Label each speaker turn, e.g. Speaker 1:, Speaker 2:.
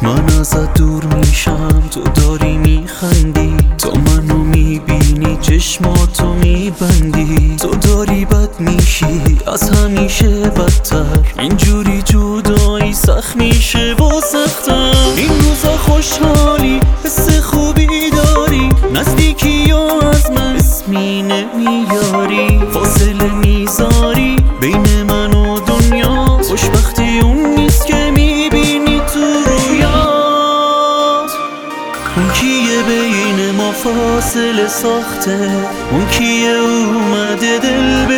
Speaker 1: من ازت دور میشم، تو داری میخندی، تو منو میبینی چشماتو میبندی، تو داری بد میشی از همیشه بدتر، اینجوری جدایی سخت میشه و سختم. این روزا خوشحالی حس خوبی داری، نزدیکی یا از من اسمی نمیاری، فاصله میذاری بین من و دنیا، خوشبختی اون نیست که میبینی تو رویات. اون کیه بین ما فاصله ساخته، اون کیه اومده دل